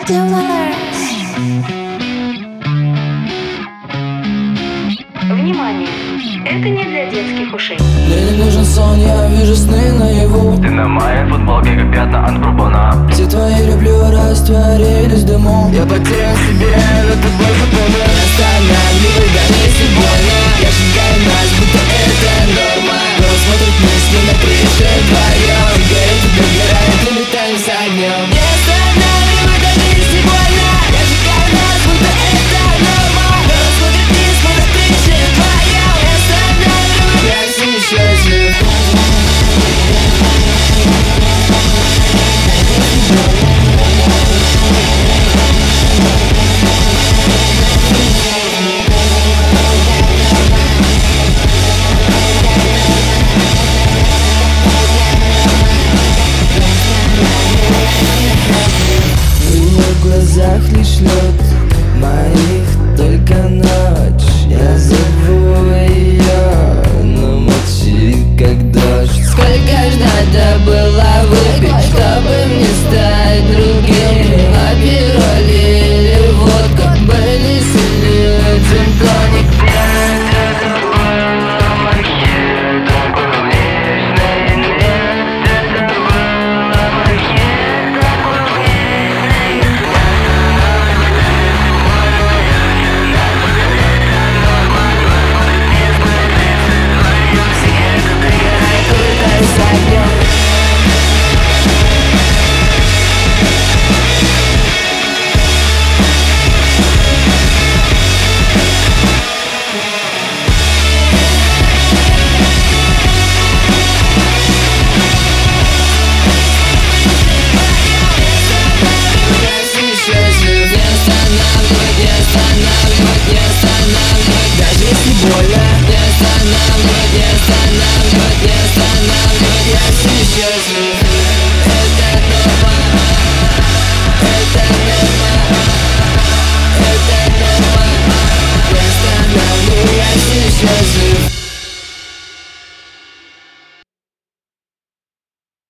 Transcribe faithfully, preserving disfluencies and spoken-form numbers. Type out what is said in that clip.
Внимание! Это не для детских ушей. Мне не нужен сон, я вижу сны наяву. Ты на моей футболке, как пятна от бурбона. Все твои люблю растворились в дыму. Я потерян в себе, но ты больше помню. Останавливай, да не сегодня. Я сжигаю нас, будто это норма. Но смотрят мысли на крыше вдвоем.